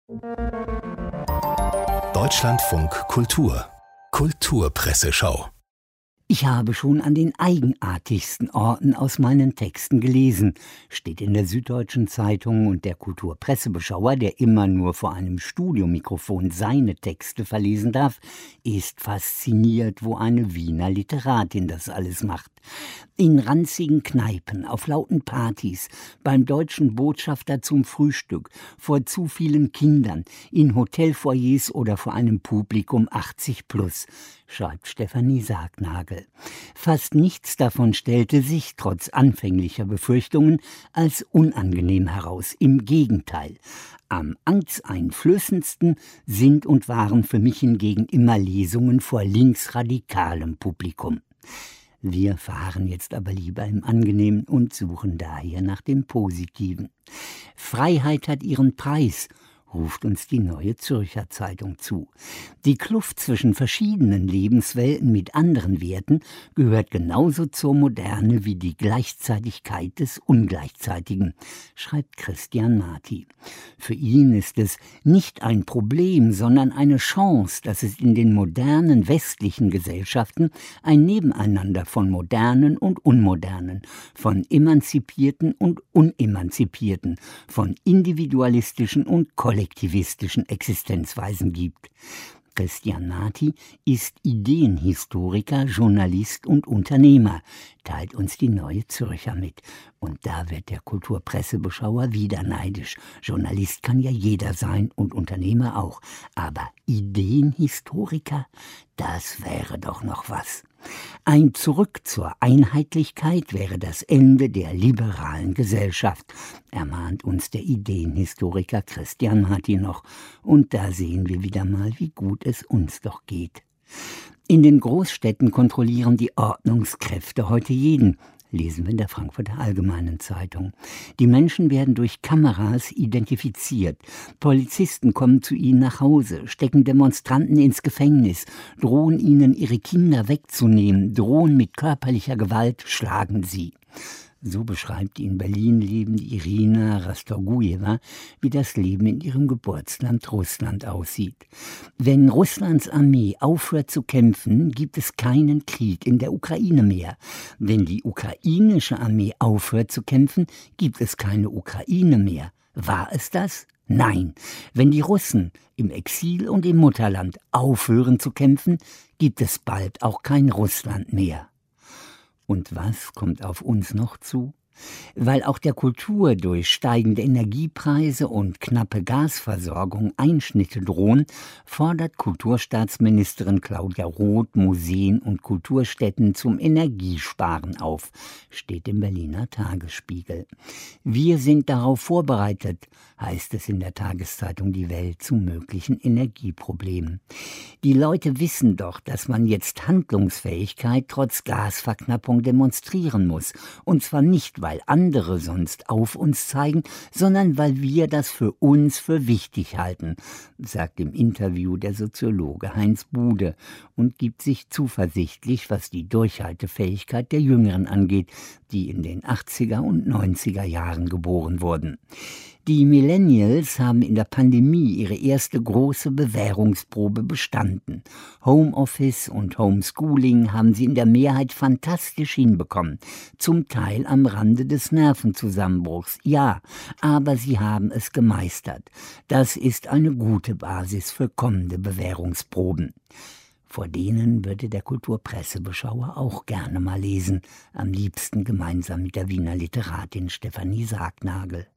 Deutschlandfunk Kultur Kulturpresseschau. Ich habe schon an den eigenartigsten Orten aus meinen Texten gelesen, steht in der Süddeutschen Zeitung, und der Kulturpressebeschauer, der immer nur vor einem Studiomikrofon seine Texte verlesen darf, ist fasziniert, wo eine Wiener Literatin das alles macht. In ranzigen Kneipen, auf lauten Partys, beim deutschen Botschafter zum Frühstück, vor zu vielen Kindern, in Hotelfoyers oder vor einem Publikum 80 plus, schreibt Stefanie Sargnagel. Fast nichts davon stellte sich, trotz anfänglicher Befürchtungen, als unangenehm heraus. Im Gegenteil. Am angsteinflößendsten sind und waren für mich hingegen immer Lesungen vor linksradikalem Publikum. Wir verharren jetzt aber lieber im Angenehmen und suchen daher nach dem Positiven. Freiheit hat ihren Preis, ruft uns die Neue Zürcher Zeitung zu. Die Kluft zwischen verschiedenen Lebenswelten mit anderen Werten gehört genauso zur Moderne wie die Gleichzeitigkeit des Ungleichzeitigen, schreibt Christian Marti. Für ihn ist es nicht ein Problem, sondern eine Chance, dass es in den modernen westlichen Gesellschaften ein Nebeneinander von Modernen und Unmodernen, von Emanzipierten und Unemanzipierten, von individualistischen und kollektivistischen Existenzweisen gibt. Christian Marti ist Ideenhistoriker, Journalist und Unternehmer, teilt uns die Neue Zürcher mit. Und da wird der Kulturpressebeschauer wieder neidisch. Journalist kann ja jeder sein und Unternehmer auch. Aber Ideenhistoriker, das wäre doch noch was. Ein Zurück zur Einheitlichkeit wäre das Ende der liberalen Gesellschaft, ermahnt uns der Ideenhistoriker Christian Marti noch. Und da sehen wir wieder mal, wie gut es uns doch geht. In den Großstädten kontrollieren die Ordnungskräfte heute jeden, lesen wir in der Frankfurter Allgemeinen Zeitung. Die Menschen werden durch Kameras identifiziert. Polizisten kommen zu ihnen nach Hause, stecken Demonstranten ins Gefängnis, drohen ihnen ihre Kinder wegzunehmen, drohen mit körperlicher Gewalt, schlagen sie. So beschreibt die in Berlin lebende Irina Rastorgujeva, wie das Leben in ihrem Geburtsland Russland aussieht. Wenn Russlands Armee aufhört zu kämpfen, gibt es keinen Krieg in der Ukraine mehr. Wenn die ukrainische Armee aufhört zu kämpfen, gibt es keine Ukraine mehr. War es das? Nein. Wenn die Russen im Exil und im Mutterland aufhören zu kämpfen, gibt es bald auch kein Russland mehr. Und was kommt auf uns noch zu? Weil auch der Kultur durch steigende Energiepreise und knappe Gasversorgung Einschnitte drohen, fordert Kulturstaatsministerin Claudia Roth Museen und Kulturstätten zum Energiesparen auf, steht im Berliner Tagesspiegel. Wir sind darauf vorbereitet, heißt es in der Tageszeitung Die Welt zu möglichen Energieproblemen. Die Leute wissen doch, dass man jetzt Handlungsfähigkeit trotz Gasverknappung demonstrieren muss, und zwar nicht, weil andere sonst auf uns zeigen, sondern weil wir das für uns für wichtig halten, sagt im Interview der Soziologe Heinz Bude und gibt sich zuversichtlich, was die Durchhaltefähigkeit der Jüngeren angeht, die in den 80er und 90er Jahren geboren wurden. Die Millennials haben in der Pandemie ihre erste große Bewährungsprobe bestanden. Homeoffice und Homeschooling haben sie in der Mehrheit fantastisch hinbekommen, zum Teil am Rande des Nervenzusammenbruchs. Ja, aber sie haben es gemeistert. Das ist eine gute Basis für kommende Bewährungsproben. Vor denen würde der Kulturpressebeschauer auch gerne mal lesen, am liebsten gemeinsam mit der Wiener Literatin Stefanie Sargnagel.